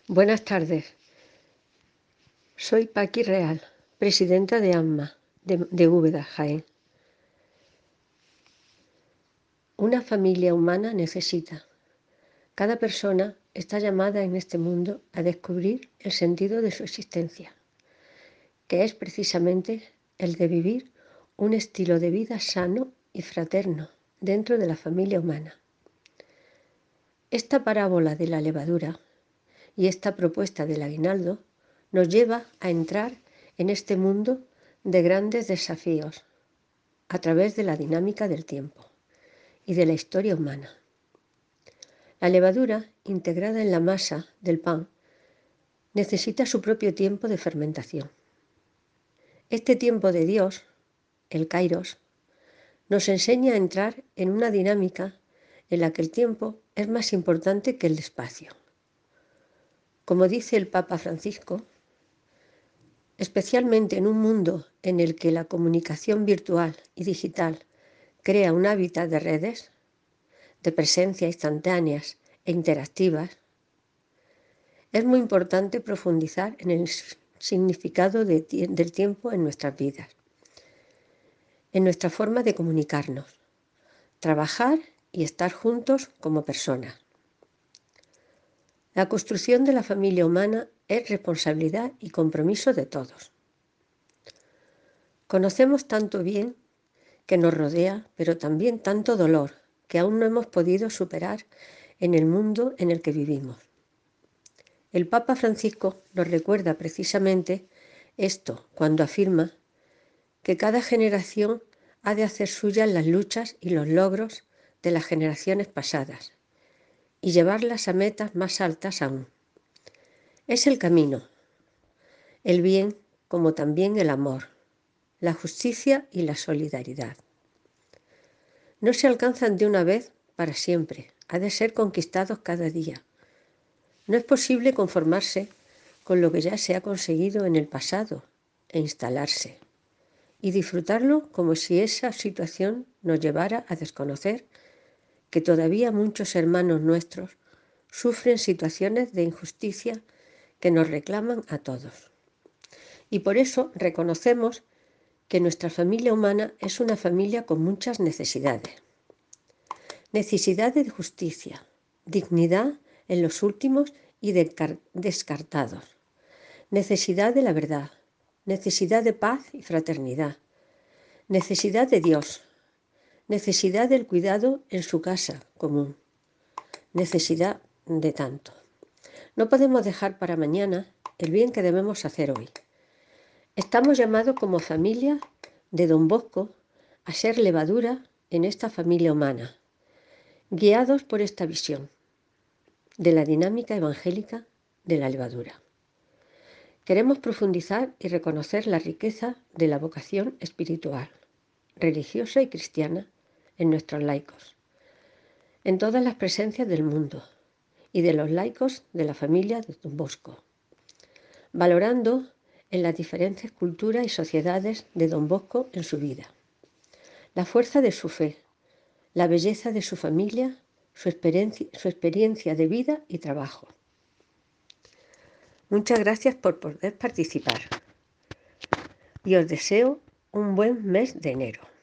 Buenas tardes, soy Paqui Real, presidenta de AMMA, de Úbeda, Jaén. Una familia humana necesita. Cada persona está llamada en este mundo a descubrir el sentido de su existencia, que es precisamente el de vivir un estilo de vida sano y fraterno dentro de la familia humana. Esta parábola de la levadura y esta propuesta del aguinaldo nos lleva a entrar en este mundo de grandes desafíos a través de la dinámica del tiempo y de la historia humana. La levadura, integrada en la masa del pan, necesita su propio tiempo de fermentación. Este tiempo de Dios, el Kairos, nos enseña a entrar en una dinámica en la que el tiempo es más importante que el espacio. Como dice el Papa Francisco, especialmente en un mundo en el que la comunicación virtual y digital crea un hábitat de redes, de presencia instantáneas e interactivas, es muy importante profundizar en el significado del tiempo en nuestras vidas, en nuestra forma de comunicarnos, trabajar y estar juntos como personas. La construcción de la familia humana es responsabilidad y compromiso de todos. Conocemos tanto bien que nos rodea, pero también tanto dolor que aún no hemos podido superar en el mundo en el que vivimos. El Papa Francisco nos recuerda precisamente esto cuando afirma que cada generación ha de hacer suyas las luchas y los logros de las generaciones pasadas y llevarlas a metas más altas aún. Es el camino, el bien como también el amor, la justicia y la solidaridad. No se alcanzan de una vez para siempre, ha de ser conquistados cada día. No es posible conformarse con lo que ya se ha conseguido en el pasado e instalarse y disfrutarlo como si esa situación nos llevara a desconocer que todavía muchos hermanos nuestros sufren situaciones de injusticia que nos reclaman a todos. Y por eso reconocemos que nuestra familia humana es una familia con muchas necesidades. Necesidad de justicia, dignidad en los últimos y descartados, necesidad de la verdad, necesidad de paz y fraternidad, necesidad de Dios, necesidad del cuidado en su casa común, necesidad de tanto. No podemos dejar para mañana el bien que debemos hacer hoy. Estamos llamados como familia de Don Bosco a ser levadura en esta familia humana, guiados por esta visión de la dinámica evangélica de la levadura. Queremos profundizar y reconocer la riqueza de la vocación espiritual, religiosa y cristiana en nuestros laicos, en todas las presencias del mundo y de los laicos de la familia de Don Bosco, valorando en las diferentes culturas y sociedades de Don Bosco en su vida, la fuerza de su fe, la belleza de su familia, su experiencia de vida y trabajo. Muchas gracias por poder participar y os deseo un buen mes de enero.